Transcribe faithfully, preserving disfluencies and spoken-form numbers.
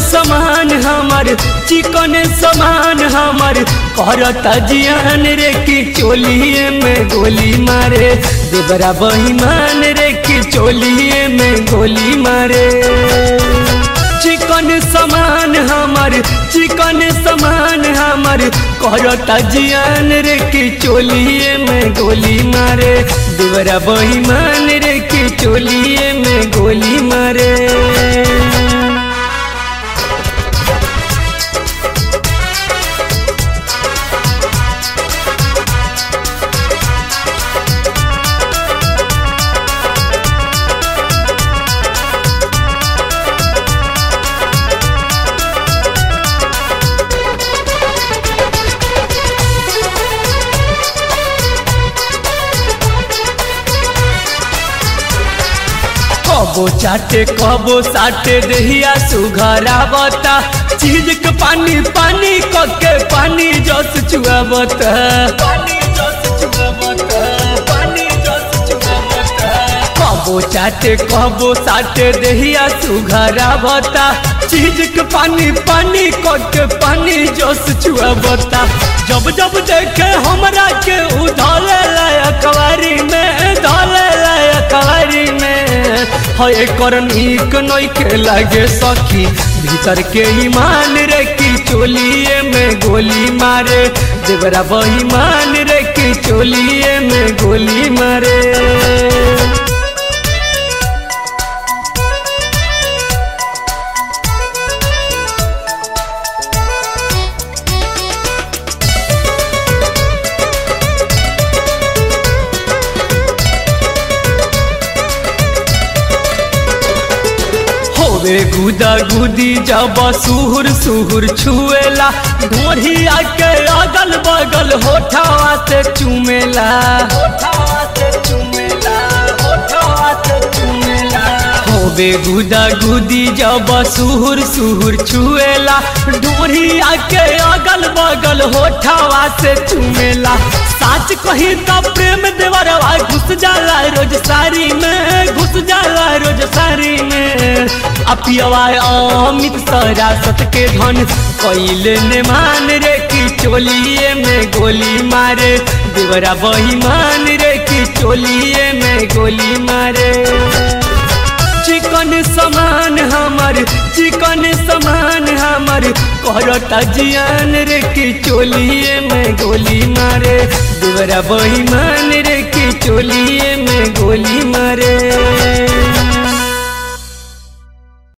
समान हमर चिकन समान हमर करता जियान रे की चोलिए में गोली मारे देवरा बहिमान रे की चोलिए में गोली मारे। चिकन समान हमर चिकन समान हमर करता जियान रे की चोलिए में गोली मारे देवरा बहिमान रे की चोलिए में गोली मारे। कबो चाटे कबो साटे दहिया सुघरावता चीज के पानी पानी कके पानी जस चुआवता पानी जस चुआवता पानी जस चुआवता। कबो चाटे कबो साटे दहिया सुघरावता चीज के पानी पानी कके पानी जस चुआवता। जब जब देखे हमरा के उधले लाया कवारी में धले लाया कवारी में है कर नीक नई के लागे सखी भीतर के ईमान रे की चोलिए में गोली मारे देवरा बहिमान रे की चोलिए में गोली मारे। गुदा गुदी जब सुहुर सुहुर छुएला ढोरी आके अगल बगल होठवा से चुमेला होठवा से चुमेला होठवा से चुमेला। होबे गुदा गुदी जब सुहुर सुहुर छुएला ढोरी आके अगल बगल होठवा से चुमेला। साच कही तो प्रेम देवरवा घुस जाला रोज सारी में घुस जाला रोज सारी में। अपियवा अमित सरासत के धन कैले ने मान रे की चोलिए में गोली मारे देवरा बहिमान रे की चोलिए में गोली मारे। चिकन समान हमर चिकन समान हमर करता जियान रे की चोलिए में गोली मारे देवरा बहिमान रे की चोलिए में